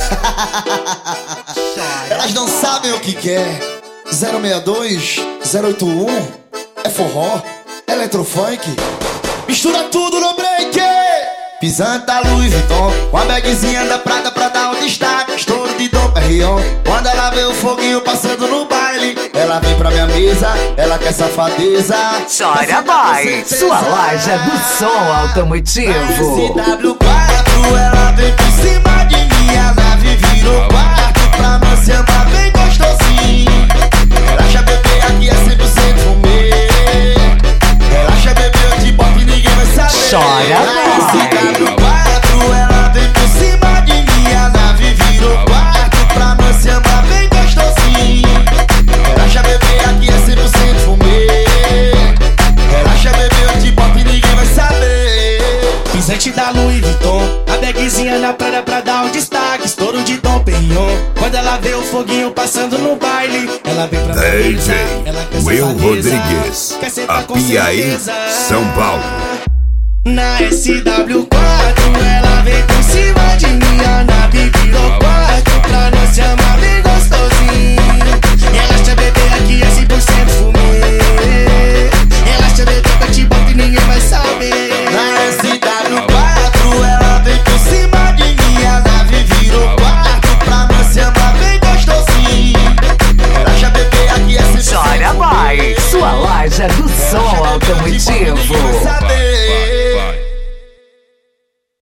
Elas não sabem o que quer. 062, 081, é forró, eletrofunk, mistura tudo no break. Pisando da Louis Vuitton, com a bagzinha da Prada pra dar um destaque. Estouro de Dom Perignon, quando ela vê o foguinho passando no baile, ela vem pra minha mesa, ela quer safadeza. Chora Boy, sua loja do som automotivo. SW4, ela vem por cima de mim, a nave virou quarto pra nós se amar bem gostosinho. Relaxa bebê, aqui é 100% fumê. Relaxa bebê, eu te boto e ninguém vai saber. Chora Boy. SW4, ela vem por cima de mim, a nave virou quarto pra nós se amar bem gostosinho. Relaxa bebê, aqui é 100% fumê. Relaxa bebê, eu te boto e ninguém vai saber. Pisante da Louis Vuitton, a bagzinha na praia pra dar um destaque. Estouro de Dom Perignon, quando ela vê o foguinho passando no baile, ela vem pra DJ Will safadeza. Rodrigues, Quer sentar com Apiaí, certeza. São Paulo. Na SW4, ela vem por cima de mim, a nave virou quarto pra nós se amar bem